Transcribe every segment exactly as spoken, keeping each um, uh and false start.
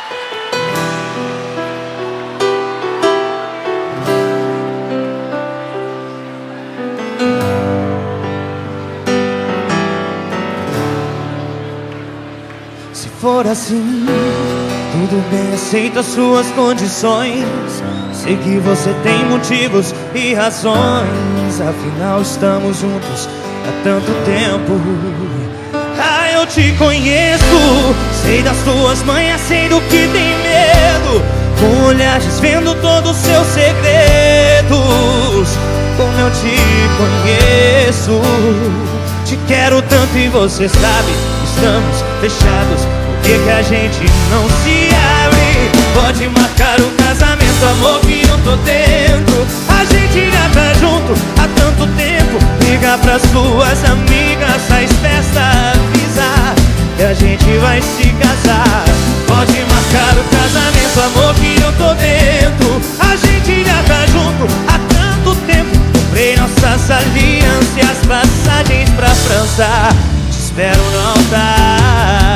Se for assim, tudo bem, aceito as suas condições. Sei que você tem motivos e razões, afinal estamos juntos há tanto tempo. Ah, eu te conheço, sei das tuas manhas, sei do que tem medo. Com olhares vendo todos os seus segredos. Como eu te conheço, te quero tanto e você sabe, estamos fechados, por que que a gente não se abre? Pode marcar o casamento, amor, que eu tô dentro. A gente já tá junto há tanto tempo. Liga pras suas amigas, faz festa, avisa que a gente vai se casar. Pode marcar o casamento, amor, que eu tô dentro. A gente já tá junto há tanto tempo. Comprei nossas alianças e as passagens pra França. Te espero no altar.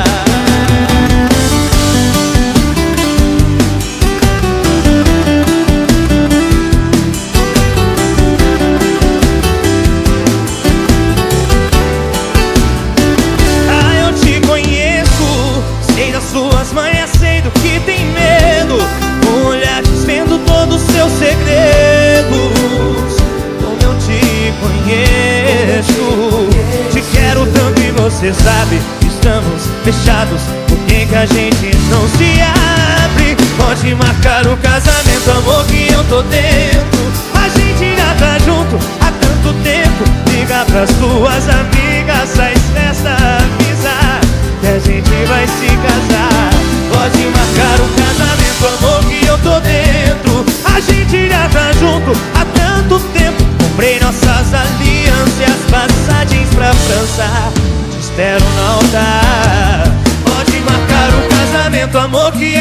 Suas manhas, sei do que tem medo. Com olhares vendo todos os seus segredos. Como eu te conheço, te quero tanto e você sabe, estamos fechados, por que que a gente não se abre? Pode marcar o casamento, amor, que eu tô dentro. A gente já tá junto há tanto tempo. Liga pras tuas amigas, faz festa, avisa que a gente vai se casar. Pode marcar o casamento, amor, que eu tô dentro. A gente já tá junto há tanto tempo. Comprei nossas alianças e as passagens pra França. Te espero no altar. Pode marcar o casamento, amor, que